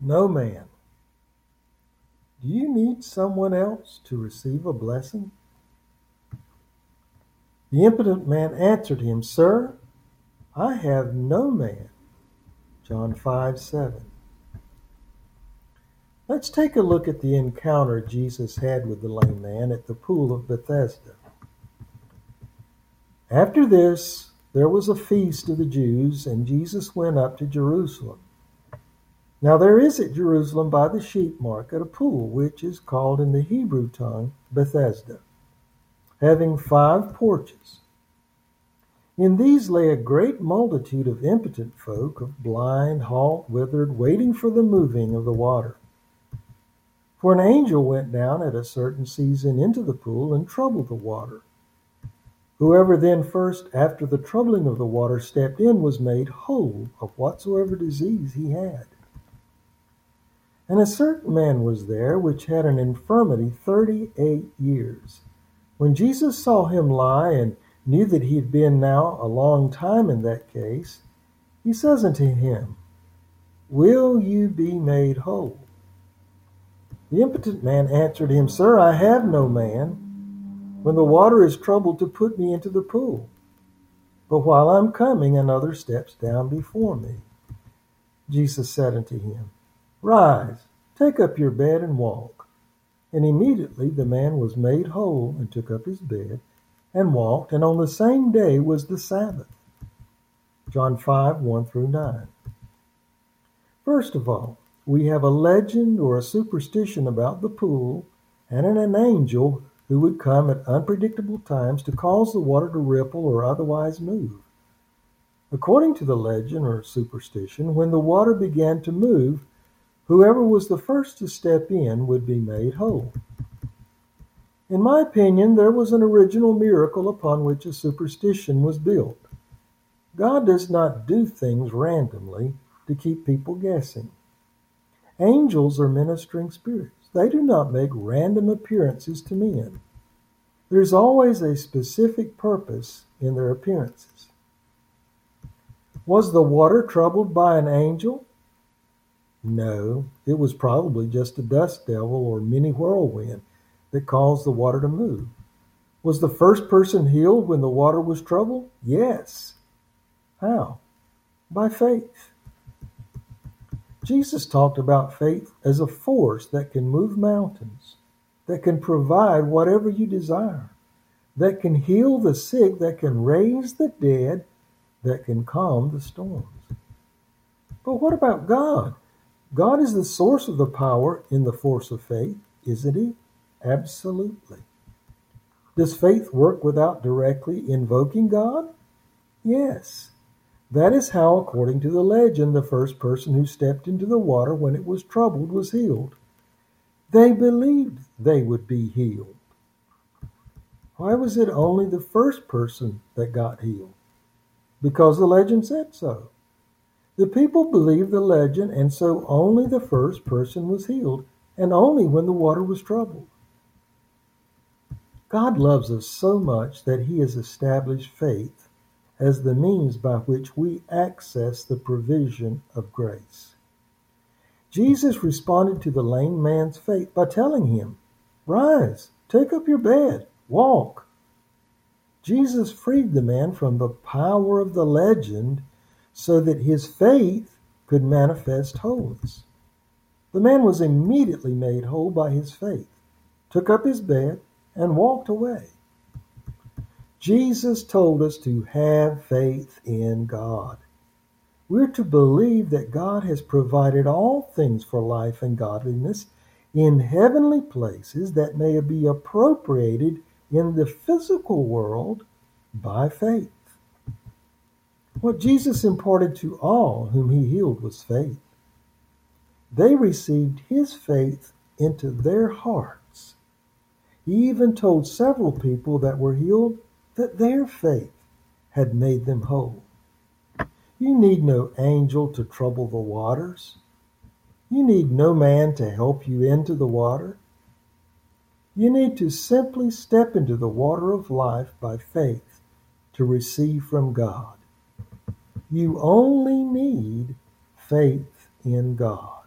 No man. Do you need someone else to receive a blessing? The impotent man answered him, Sir, I have no man. John 5:7. Let's take a look at the encounter Jesus had with the lame man at the pool of Bethesda. After this, there was a feast of the Jews, and Jesus went up to Jerusalem. Now there is at Jerusalem by the sheep market a pool, which is called in the Hebrew tongue Bethesda, having 5 porches. In these lay a great multitude of impotent folk, of blind, halt, withered, waiting for the moving of the water. For an angel went down at a certain season into the pool and troubled the water. Whoever then first, after the troubling of the water, stepped in was made whole of whatsoever disease he had. And a certain man was there which had an infirmity 38 years. When Jesus saw him lie, and knew that he had been now a long time in that case, he says unto him, Will you be made whole? The impotent man answered him, Sir, I have no man, when the water is troubled, to put me into the pool. But while I'm coming, another steps down before me. Jesus said unto him, Rise, take up your bed and walk. And immediately the man was made whole, and took up his bed and walked, and on the same day was the Sabbath. John 5:1-9. First of all, we have a legend or a superstition about the pool and an angel who would come at unpredictable times to cause the water to ripple or otherwise move. According to the legend or superstition, when the water began to move, whoever was the first to step in would be made whole. In my opinion, there was an original miracle upon which a superstition was built. God does not do things randomly to keep people guessing. Angels are ministering spirits. They do not make random appearances to men. There's always a specific purpose in their appearances. Was the water troubled by an angel? No, it was probably just a dust devil or mini whirlwind that caused the water to move. Was the first person healed when the water was troubled? Yes. How? By faith. Jesus talked about faith as a force that can move mountains, that can provide whatever you desire, that can heal the sick, that can raise the dead, that can calm the storms. But what about God? God is the source of the power in the force of faith, isn't he? Absolutely. Does faith work without directly invoking God? Yes. That is how, according to the legend, the first person who stepped into the water when it was troubled was healed. They believed they would be healed. Why was it only the first person that got healed? Because the legend said so. The people believed the legend, and so only the first person was healed, and only when the water was troubled. God loves us so much that he has established faith as the means by which we access the provision of grace. Jesus responded to the lame man's faith by telling him, Rise, take up your bed, walk. Jesus freed the man from the power of the legend so that his faith could manifest wholeness. The man was immediately made whole by his faith, took up his bed, and walked away. Jesus told us to have faith in God. We're to believe that God has provided all things for life and godliness in heavenly places that may be appropriated in the physical world by faith. What Jesus imparted to all whom he healed was faith. They received his faith into their hearts. He even told several people that were healed that their faith had made them whole. You need no angel to trouble the waters. You need no man to help you into the water. You need to simply step into the water of life by faith to receive from God. You only need faith in God.